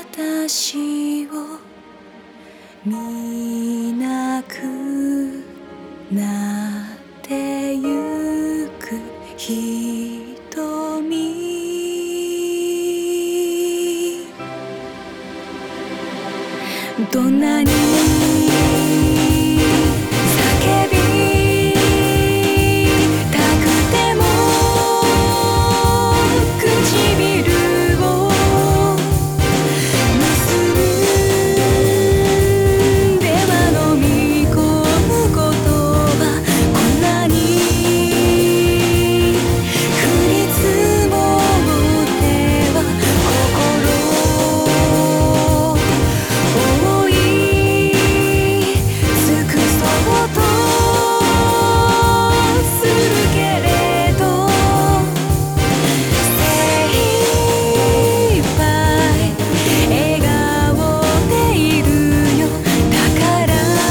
私を見なくなってゆく瞳、どんなに叫びたくても唇を結んでは飲み込むことはこんなに降り積もっては心を覆い尽くそうとするけれど精一杯笑顔でいるよ。だから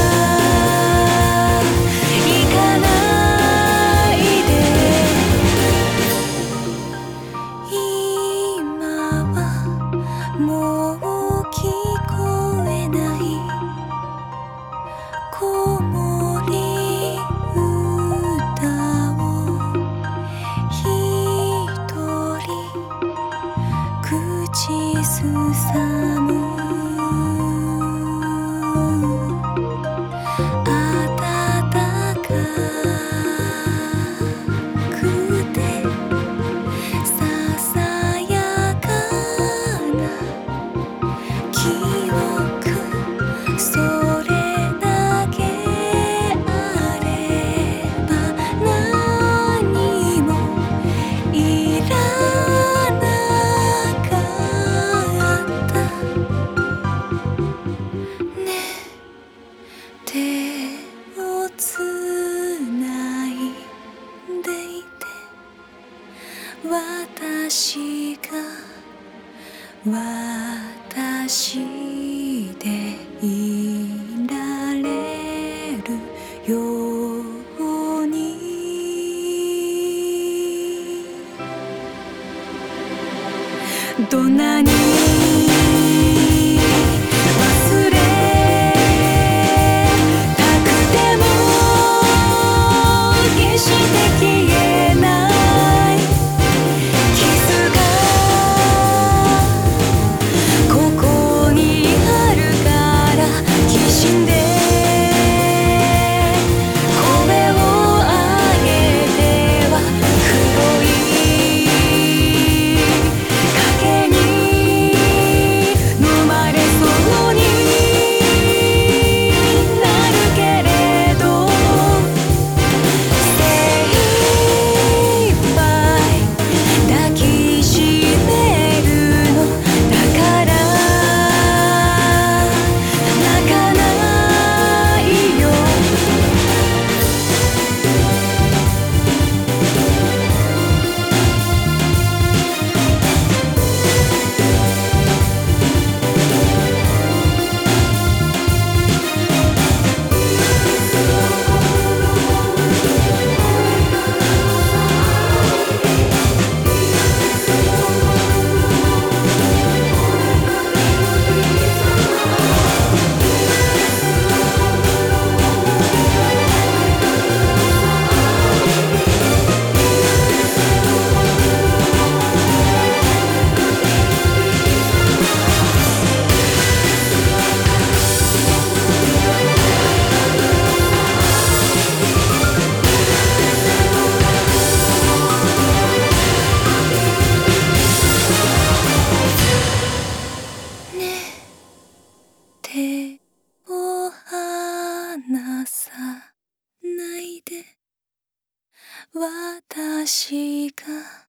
行かないで。今はもう聞こえない子守歌を一人口ずさむ。暖かくてささやかな記憶、それだけあれば何もいらなかったね。手をつないでいて私が私でいられるように。どんなに忘れたくても決して消えない傷がここにあるからきしんで声を上げては黒い影に飲まれそうになるけれど精一杯抱きしめるの。だから泣かないよ。手を離さないで。私が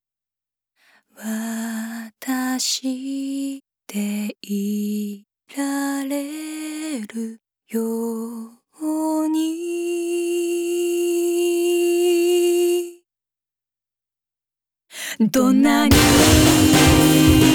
私でいられるように。どんなに